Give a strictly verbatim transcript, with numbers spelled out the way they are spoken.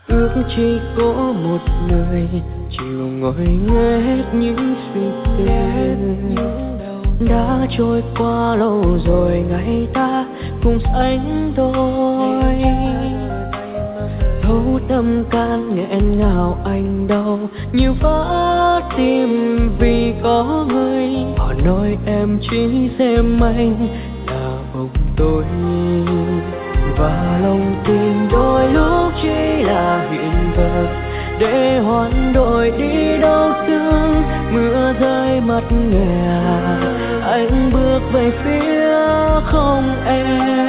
ước chỉ có một người chiều ngồi nghe hết những suy tư. Đã trôi qua lâu rồi ngày ta cùng sánh đôi, thấu tâm can nghẹn ngào anh đau như vỡ tim vì có người. Họ nói em chỉ xem anh là bóng tối, và lòng tình đôi lúc chỉ là hiện vật để hoán đổi đi đau thương. Mưa rơi mất nghè, anh bước về phía không em.